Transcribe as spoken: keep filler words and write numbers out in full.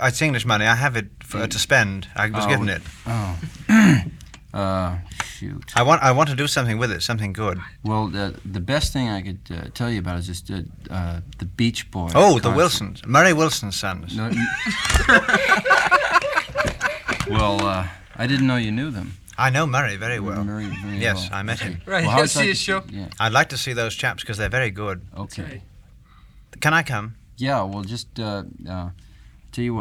it's English money. I have it for, to spend. I was Oh, given it. Oh. uh, shoot. I want I want to do something with it, something good. Well, the the best thing I could uh, tell you about is just uh, uh, the Beach Boys. Oh, the concert. Wilsons. Murray Wilson's sons. No, you- well, uh, I didn't know you knew them. I know Murray very well. Very, very Yes, well. I met Okay. him. Right, Well, you how'd see like his to- show? Yeah. I'd like to see those chaps because they're very good. Okay. Okay. Can I come? Yeah. Well, just uh, uh, tell you what.